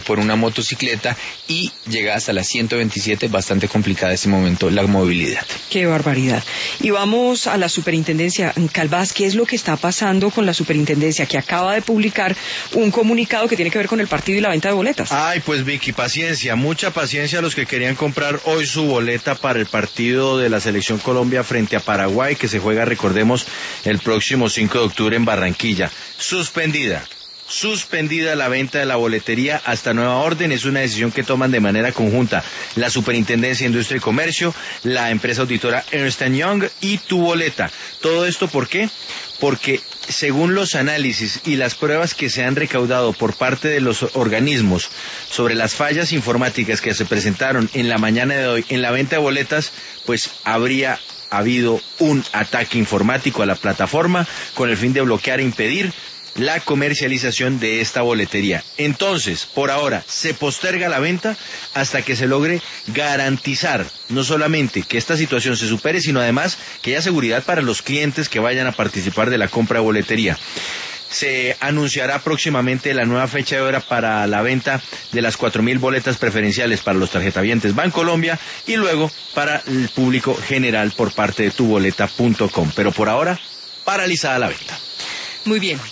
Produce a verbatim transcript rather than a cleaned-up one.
por una motocicleta y llega hasta las ciento veintisiete, bastante complicada en este momento la movilidad. Qué barbaridad. Y vamos a la superintendencia. Calvás, ¿qué es lo que está pasando con la superintendencia, que acaba de publicar un comunicado que tiene que ver con el partido y la venta de boletas? Ay, pues Vicky, paciencia, mucha paciencia a los que querían comprar hoy su boleta para el partido de la Selección Colombia frente a Paraguay, que se juega, recordemos, el próximo cinco de octubre en Barranquilla. Suspendida. Suspendida la venta de la boletería hasta nueva orden. Es una decisión que toman de manera conjunta la Superintendencia de Industria y Comercio, la empresa auditora Ernst and Young y Tu Boleta. ¿Todo esto por qué? Porque según los análisis y las pruebas que se han recaudado por parte de los organismos sobre las fallas informáticas que se presentaron en la mañana de hoy en la venta de boletas, pues habría habido un ataque informático a la plataforma con el fin de bloquear e impedir la comercialización de esta boletería. Entonces, por ahora, se posterga la venta hasta que se logre garantizar no solamente que esta situación se supere, sino además que haya seguridad para los clientes que vayan a participar de la compra de boletería. Se anunciará próximamente la nueva fecha de hora para la venta de las cuatro mil boletas preferenciales para los tarjetavientes Bancolombia y luego para el público general por parte de tu boleta punto com. Pero por ahora, paralizada la venta. Muy bien.